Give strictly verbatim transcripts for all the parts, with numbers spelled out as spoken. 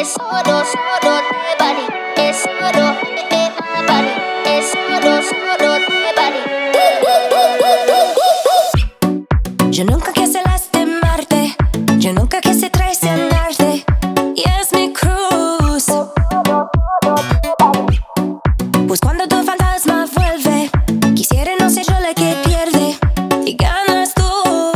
solo, solo te vale. Es solo, eh, eh, vale. Es solo, solo te vale. Yo nunca quise lastimarte, yo nunca quise traicionarte, y es mi cruz. Pues cuando tu fantasma vuelve, quisiera no ser yo la que pierde y ganas tú.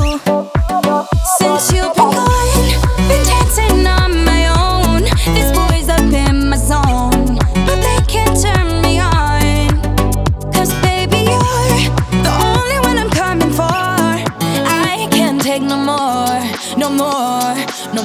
Since you've been gone, been dancing on my own. This boy's up in my zone, but they can't turn me on. Cause baby, you're the only one I'm coming for. I can't take no more, no more, no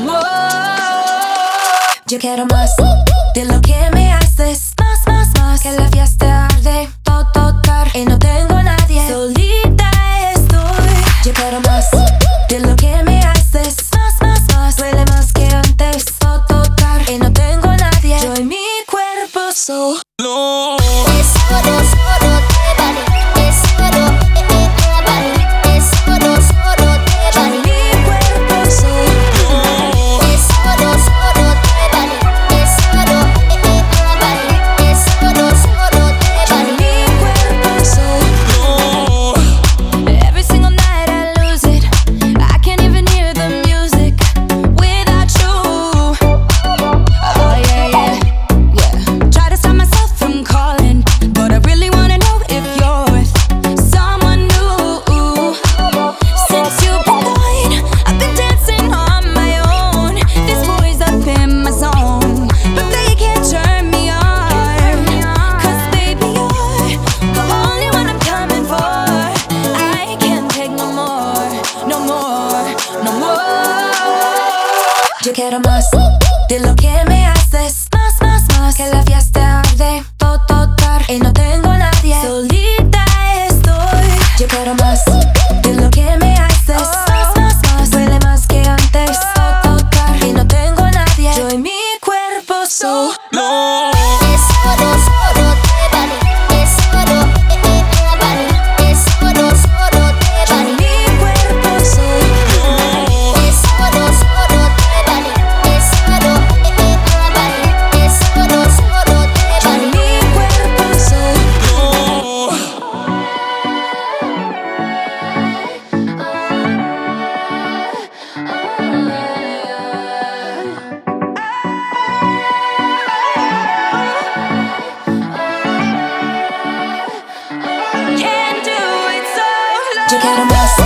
more. Yo quiero más de lo que me haces, más, más, más. Que la fiesta arde, todo tocar y no tengo a nadie, solita estoy. Yo quiero más de lo que me haces, más, más, más. Duele más que antes, todo tocar y no tengo a nadie. Yo y mi cuerpo solo. Es solo, solo te vale. Es solo, eh, eh, vale. Es solo, solo te Yo y vale. mi cuerpo solo. Es solo, solo te vale. Es solo, eh, eh, vale. Es solo, solo te Yo y vale. mi cuerpo solo. Every single night I lose it. I can't even hear the music without you. Oh yeah, yeah, yeah. Try to stop myself from calling, but I really wanna know if you're with someone new. Since you've been gone, I've been dancing on my own. This boy's up in my zone, but they can't turn me on. Cause baby, you're the only one I'm coming for. I can't take no more, no more, no more. Yo quiero más de lo que me haces, más, más, más. Que la fiesta arde, todo tocar y no tengo a nadie, solita estoy. Yo quiero más de lo que me haces, más, más, más. Duele más que antes, todo tocar y no tengo a nadie. Yo y mi cuerpo solo. Es solo, solo te vale. Es solo, eh, eh, vale. Es solo, solo te Yo y vale. mi cuerpo solo. Es solo, solo te vale. Es solo, eh, eh, vale. Es solo, solo te Yo y vale. mi cuerpo solo. Can't do it solo. Yo quiero más